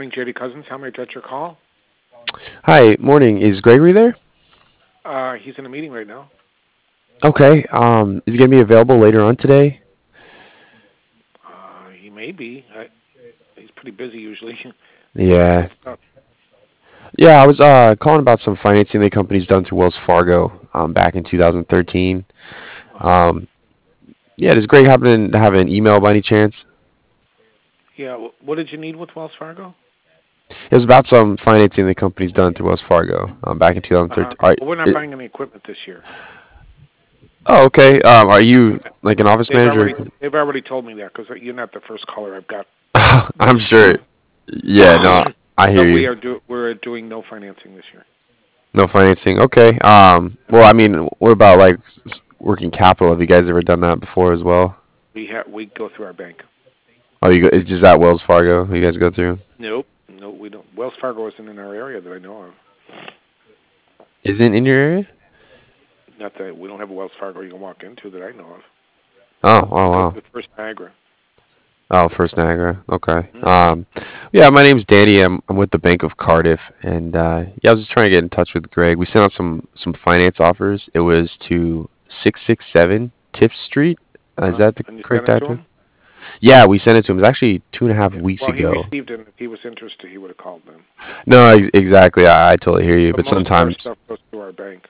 Morning, JD Cousins. How may I direct your call? Hi, morning. Is Gregory there? He's in a meeting right now. Okay. Is he gonna be available later on today? He may be. He's pretty busy usually. Yeah. What's up? Yeah, I was calling about some financing the company's done through Wells Fargo back in 2013. Uh-huh. Um, yeah, does Greg happen to have an email by any chance? Yeah. What did you need with Wells Fargo? It was about some financing the company's done through Wells Fargo back in 2013. Well, we're not buying any equipment this year. Oh, okay. Are you like an office They've manager? already they've already told me that because you're not the first caller I've got I'm this sure. Yeah, no, year. I hear But you. we're doing no financing this year. No financing. Okay. Well, I mean, what about like working capital? Have you guys ever done that before as well? We go through our bank. Oh, it's just that Wells Fargo you guys go through? Nope. No, we don't. Wells Fargo isn't in our area that I know of. Isn't in your area? Not that we don't have a Wells Fargo you can walk into that I know of. Oh, oh We go wow. through First Niagara. Oh, First Niagara. Okay. Mm-hmm. Yeah, my name's Danny. I'm with the Bank of Cardiff, and yeah, I was just trying to get in touch with Greg. We sent out some finance offers. It was to 667 Tiff Street. Is that the And you sent correct it to address? him? Yeah, we sent it to him. It was actually 2.5 weeks Well, he ago. received it. If he was interested, he would have called them. No, exactly. I totally hear you. But But most of our sometimes, stuff goes through our bank.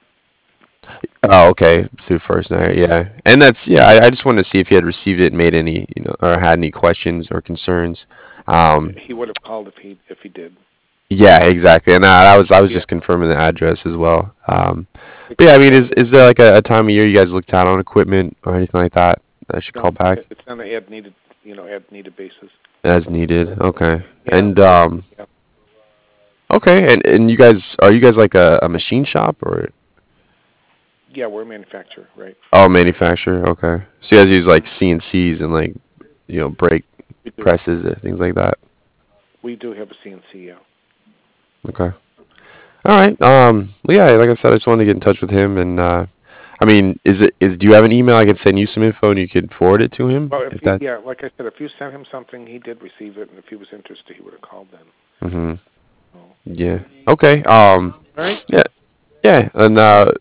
oh, okay, through First Night, yeah. And that's yeah. I just wanted to see if he had received it, and made any, or had any questions or concerns. Um, He would have called if he did. yeah, exactly. And I was Yeah, just confirming the address as well. six But yeah, I six mean, seven. is there like a time of year you guys look down on equipment or anything like that? I should call No, back it's on an ad needed basis. as needed. Okay. Yeah, And yeah, okay. And are you guys like a machine shop or yeah. We're a manufacturer, right? oh manufacturer? Okay. So you guys use like CNCs and like brake We do. presses and things like that. We do have a CNC. Yeah. Okay. All right. Well, yeah, like I said, I just wanted to get in touch with him, and I mean, do you have an email I can send you some info and you could forward it to him Well, if that? like I said, if you sent him something, he did receive it, and if he was interested, he would have called them. Mm-hmm. So, Yeah. Okay. all right. Yeah. Yeah. And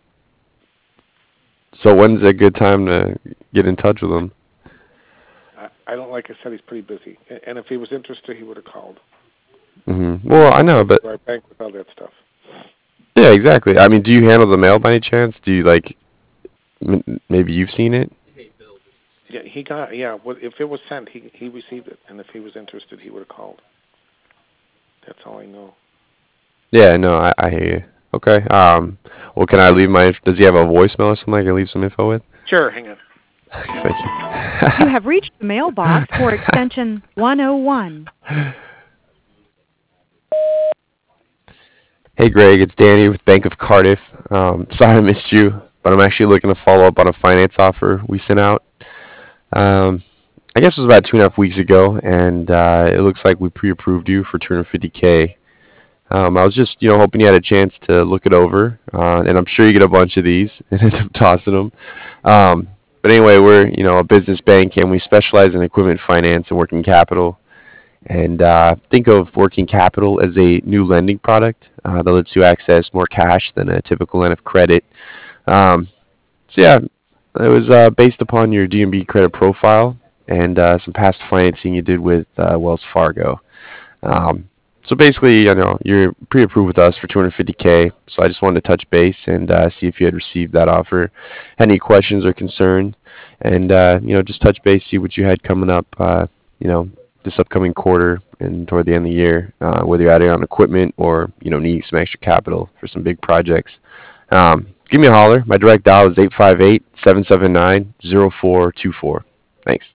so when's a good time to get in touch with him? I don't like I said, he's pretty busy, and if he was interested, he would have called. Mm-hmm. We Well, have I to know, go but through our bank with all that stuff. yeah, exactly. I mean, do you handle the mail by any chance? Do you like maybe you've seen it? Yeah, he got. Yeah, if it was sent, he received it, and if he was interested, he would have called. That's all I know. Yeah. No, I hear you. Okay. Well, can I leave my? Does he have a voicemail or something I can leave some info with? Sure, hang on. Okay, thank You have reached the you. mailbox for extension 101. Hey Greg, it's Danny with Bank of Cardiff. Sorry I missed you, but I'm actually looking to follow up on a finance offer we sent out. Um, I guess it was about 2.5 weeks ago, and it looks like we pre-approved you for 250K. I was just, hoping you had a chance to look it over, and I'm sure you get a bunch of these and end up tossing them. But anyway, we're, a business bank, and we specialize in equipment finance and working capital. And think of working capital as a new lending product that lets you access more cash than a typical line of credit. Um, so yeah, it was based upon your DNB credit profile and some past financing you did with Wells Fargo. Um, so basically, you're pre-approved with us for 250K. So I just wanted to touch base and see if you had received that offer, had any questions or concerns, and just touch base, see what you had coming up. You know, this upcoming quarter and toward the end of the year, whether you're adding on equipment or needing some extra capital for some big projects. Give me a holler. My direct dial is 858-779-0424. Thanks.